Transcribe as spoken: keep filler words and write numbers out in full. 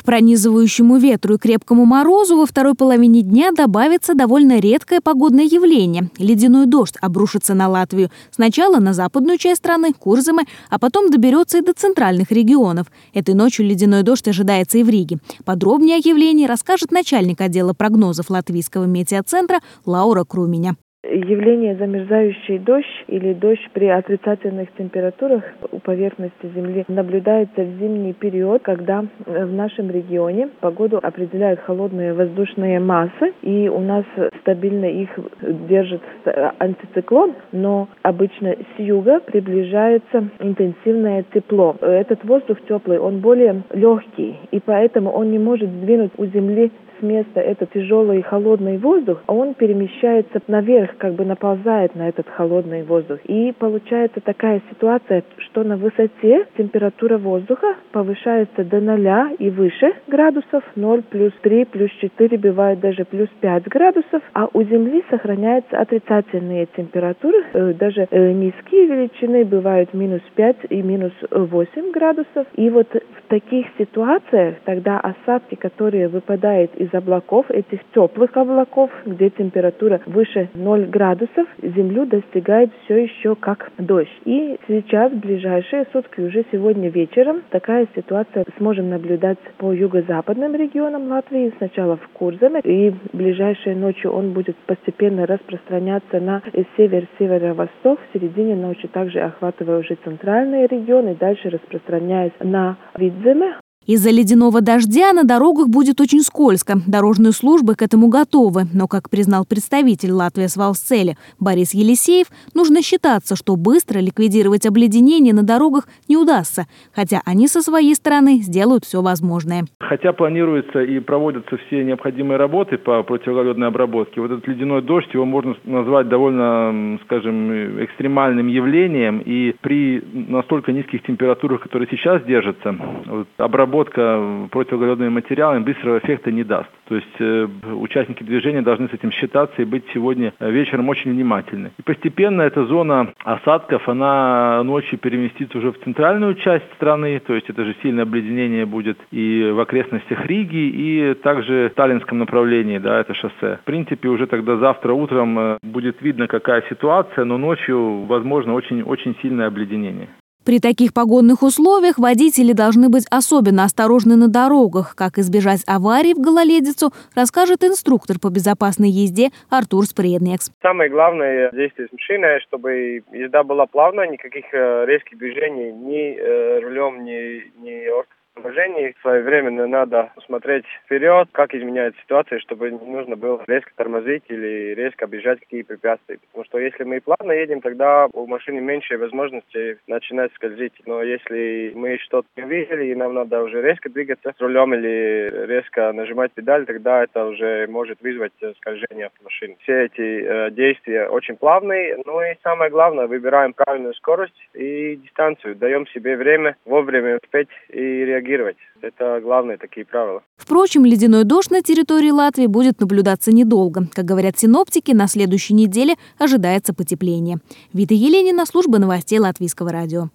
пронизывающему ветру и крепкому морозу во второй половине дня добавится довольно редкое погодное явление. Ледяной дождь обрушится на Латвию. Сначала на западную часть страны, Курземы, а потом доберется и до центральных регионов. Этой ночью ледяной дождь ожидается и в Риге. Подробнее о явлении расскажет начальник отдела прогнозов Латвийского метеоцентра Лаура Круменя. Явление замерзающий дождь или дождь при отрицательных температурах у поверхности Земли наблюдается в зимний период, когда в нашем регионе погоду определяют холодные воздушные массы, и у нас стабильно их держит антициклон, но обычно с юга приближается интенсивное тепло. Этот воздух теплый, он более легкий, и поэтому он не может сдвинуть у Земли с места этот тяжелый и холодный воздух, а он перемещается наверх, как бы наползает на этот холодный воздух. И получается такая ситуация, что на высоте температура воздуха повышается до ноля и выше градусов, ноль, плюс три, плюс четыре, бывает даже плюс пять градусов, а у Земли сохраняются отрицательные температуры, даже низкие величины бывают минус пять и минус восемь градусов. И вот в таких ситуациях тогда осадки, которые выпадают из облаков, этих теплых облаков, где температура выше ноль градусов, Землю достигает все еще как дождь. И сейчас, в ближайшие сутки, уже сегодня вечером, такая ситуация сможем наблюдать по юго-западным регионам Латвии, сначала в Курземе, и ближайшей ночью он будет постепенно распространяться на север, северо-восток, в середине ночи также охватывая уже центральные регионы, дальше распространяясь на Видземе. Из-за ледяного дождя на дорогах будет очень скользко. Дорожные службы к этому готовы. Но, как признал представитель Латвии Свалсцели Борис Елисеев, нужно считаться, что быстро ликвидировать обледенение на дорогах не удастся. Хотя они со своей стороны сделают все возможное. Хотя планируется и проводятся все необходимые работы по противоледной обработке, вот этот ледяной дождь, его можно назвать довольно, скажем, экстремальным явлением. И при настолько низких температурах, которые сейчас держатся, вот, обработка противоледными материалами быстрого эффекта не даст. То есть э, участники движения должны с этим считаться и быть сегодня вечером очень внимательны. И постепенно эта зона осадков, она ночью переместится уже в центральную часть страны, то есть это же сильное обледенение будет и в окрестностях Риги, и также в Таллинском направлении, да, это шоссе. В принципе, уже тогда завтра утром будет видно, какая ситуация, но ночью, возможно, очень-очень сильное обледенение. При таких погодных условиях водители должны быть особенно осторожны на дорогах. Как избежать аварий в гололедицу, расскажет инструктор по безопасной езде Артур Спреднекс. Самое главное действие с машиной, чтобы езда была плавная, никаких резких движений ни рулем, ни, ни положении. Своевременно надо смотреть вперед, как изменяется ситуация, чтобы не нужно было резко тормозить или резко объезжать какие препятствия. Потому что если мы плавно едем, тогда у машины меньше возможности начинать скользить. Но если мы что-то не увидели и нам надо уже резко двигаться с рулем или резко нажимать педаль, тогда это уже может вызвать скольжение автомашины. Все эти э, действия очень плавные. Ну и самое главное, выбираем правильную скорость и дистанцию. Даем себе время вовремя успеть и реагировать. Это главные такие правила. Впрочем, ледяной дождь на территории Латвии будет наблюдаться недолго. Как говорят синоптики, на следующей неделе ожидается потепление. Вита Еленина, служба новостей Латвийского радио.